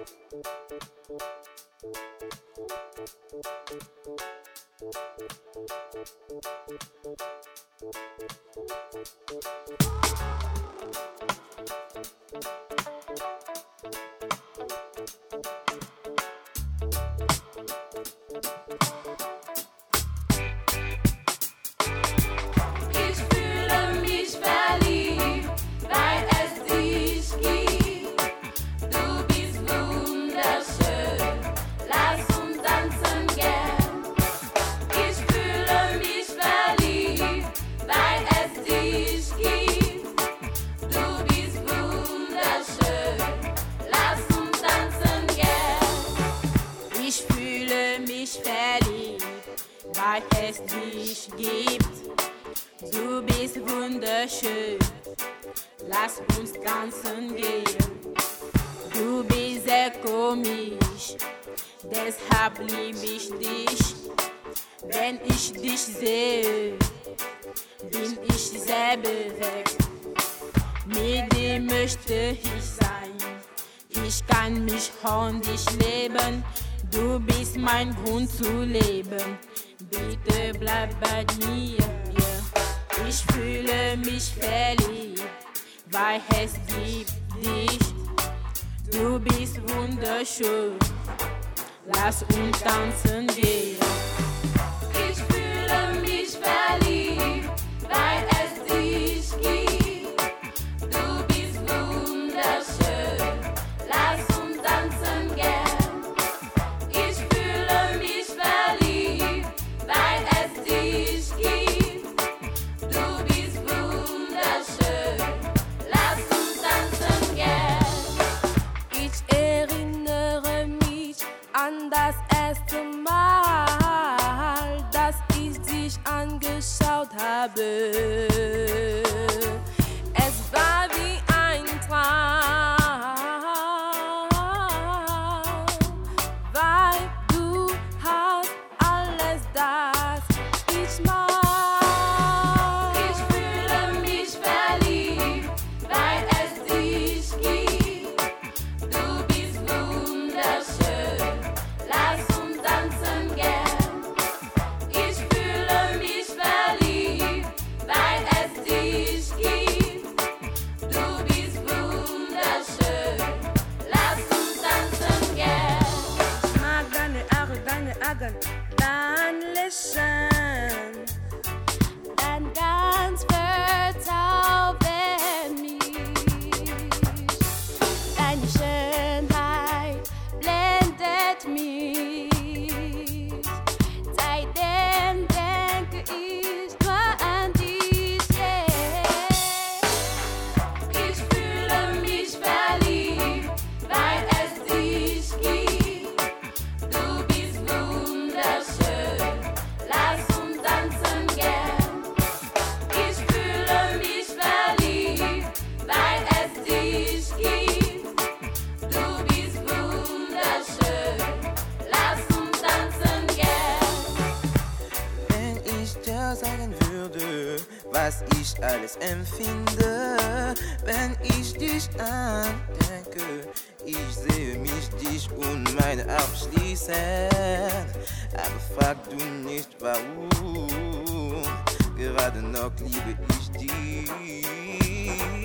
Weil es dich gibt. Du bist wunderschön, lass uns tanzen gehen. Du bist sehr komisch, deshalb lieb ich dich. Wenn ich dich sehe, bin ich sehr bewegt. Mit dir möchte ich sein, ich kann mich ohne dich leben. Du bist mein Grund zu leben. Bitte bleib bei mir, yeah. Ich fühle mich verliebt, weil es gibt dich. Du bist wunderschön, lass uns tanzen gehen. Ich fühle mich verliebt, weil es dich gibt. Du bist wunderschön, lass uns tanzen gehen. An das erste Mal, dass ich dich angeschaut habe. Es war wie ein Traum, weil du hast alles, das ich mag. Ich fühle mich verliebt, weil es dich gibt. Du bist wunderschön. Lass uns tanzen gehen. Ich fühle mich verliebt, weil es dich gibt. Du bist wunderschön. Lass uns tanzen gehen. Ich mag deine Augen, dein Lächeln. Dein Glanz verzaubert mich. Deine Schönheit blendet mich. Seitdem denke ich nur an dich, yeah. Ich fühle mich verliebt, weil es dich gibt. Du bist wunderschön, lass uns tanzen gehen. Ich fühle mich verliebt, weil es dich gibt. Du bist wunderschön. Lass uns tanzen gehen. Wenn ich dir sagen würde, was ich alles empfinde, wenn ich dich andenke, ich sehe mich dich und meine abschließen. Aber frag du nicht warum, gerade noch liebe ich dich.